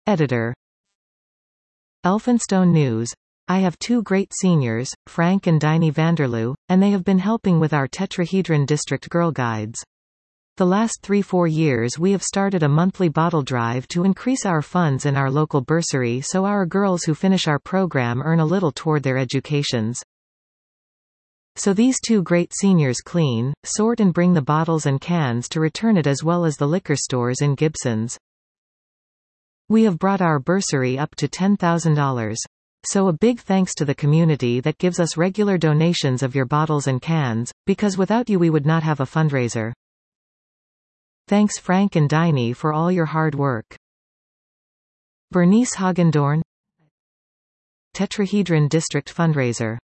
Editor. Elphinstone News. I have two great seniors, Frank and Diney Vanderloo, and they have been helping with our Tetrahedron District Girl Guides. The last 3-4 years we have started a monthly bottle drive to increase our funds in our local bursary so our girls who finish our program earn a little toward their educations. So these two great seniors clean, sort and bring the bottles and cans to return it as well as the liquor stores in Gibsons. We have brought our bursary up to $10,000. So a big thanks to the community that gives us regular donations of your bottles and cans, because without you we would not have a fundraiser. Thanks Frank and Diney for all your hard work. Bernice Hagendorn, Tetrahedron District Fundraiser.